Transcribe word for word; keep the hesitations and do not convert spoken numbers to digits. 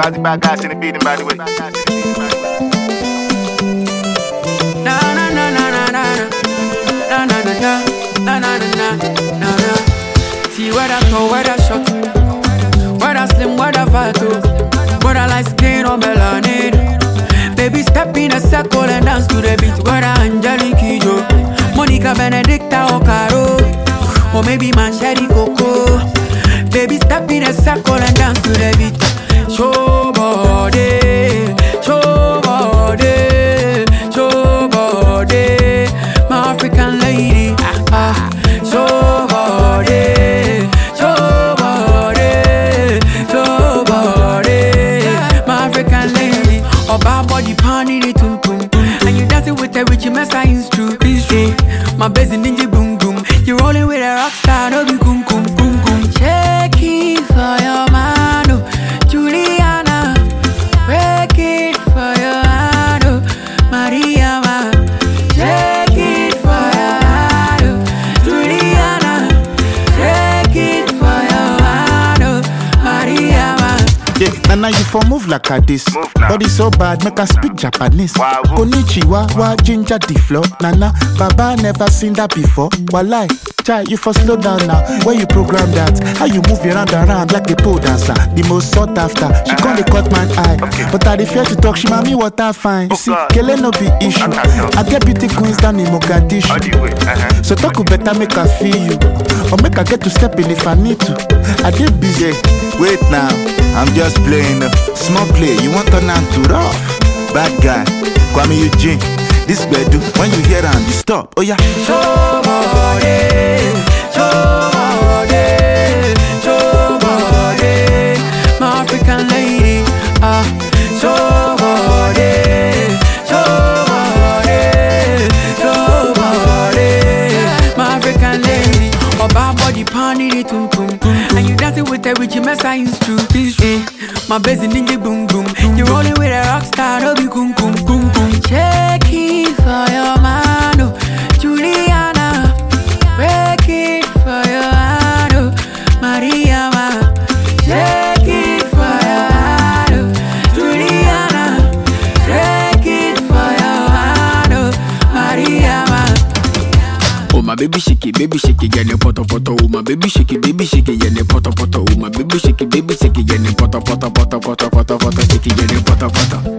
How's the bad guys in the beating, by the way? Na na na na na na na na na na na na na na na. See whether tall, whether short, whether slim, whether fat, whether light skin or melanin. Baby, step in a circle and dance to the beat. Whether Angelique Kidjo, Monica Benedicta or Caro, or maybe Mancheri Coco. Baby, step in a circle and dance to the beat. Show body, show body, show body, my African lady. Ah, show body, show body, show body, my African lady. Oh, bad body panning it tum tum, and you dancing with a rich messa instru. My bass in ninja boom boom. You rolling with a rock star, no be kum kum kum kum. Check it for your man, oh, Juliana. Break it for your hand, oh, Maria. Ma. Check it for your hand, oh, Juliana. Check it for your hand, oh, Maria. Ma. Yeah, Nana, you for move like a this. Body so bad, make her speak Japanese. Wow. Konnichiwa, wa ginger the floor. Nana, Baba never seen that before. Walai, chai, you for slow down now. Where you program that? How you move your hand around like a pole dancer? The most sought after. She uh-huh. can't cut my eye. Okay. But I dey fear to talk, she mami what I find. You see, God. Kele no be issue. I get beauty queens down in Mogadishu. Uh-huh. So talk better make her feel you. Or make her get to step in if I need to. I dey busy. Wait now, I'm just playing. Small play, you want to turn to rough. Bad guy, Kwame Eugene. This bedu, when you hear am, you stop. Oh yeah. Show body, show body, show body, my African lady. Ah, show body, show body, show body, my African lady. Oh, bad body panning it tum tum, and you dancing with a rich messa instru. Eh, my bass in ninja boom boom. You rolling with a rock star, no be kum kum kum kum. Check it for your man, oh, Juliana. Break it for your hand, oh, Maria. Ma. Check it for your hand, oh, Juliana. Break it for your hand, oh, Maria. Ma. Oh my baby shake it, baby shake it, get poto poto. Oh my baby shake it, baby shake it, get poto poto. Oh my baby shake it, baby shake it, get poto poto poto poto poto poto. Shake it, get poto poto.